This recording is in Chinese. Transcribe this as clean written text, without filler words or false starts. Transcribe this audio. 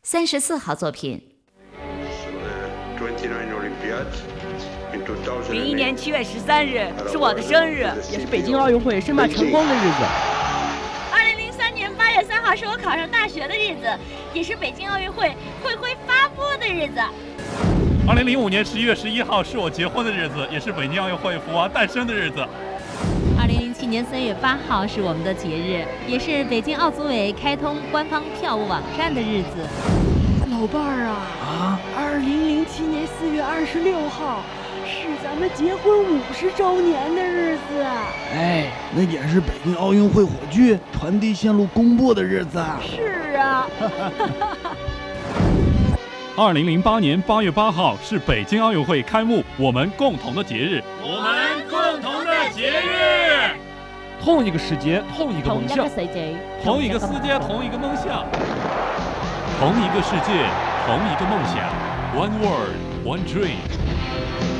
34号作品。 01年7月13日是我的生日， 也是北京奥运会申办成功的日子。 2003年8月3号是我考上大学的日子，也是北京奥运会会徽发布的日子。 2005年11月11号是我结婚的日子，也是北京奥运会福娃诞生的日子。 2007年3月8号是我们的节日，也是北京奥组委开通官方票务网站的日子。 老伴儿啊，2007年4月26号是咱们结婚50周年的日子。 哎，那也是北京奥运会火炬传递线路公布的日子。 是啊。 2008年8月8号是北京奥运会开幕，我们共同的节日。 我们共同的节日。 同一个世界，同一个梦想。 同一个世界，同一个梦想。同一个世界，同一个梦想。One world, one dream.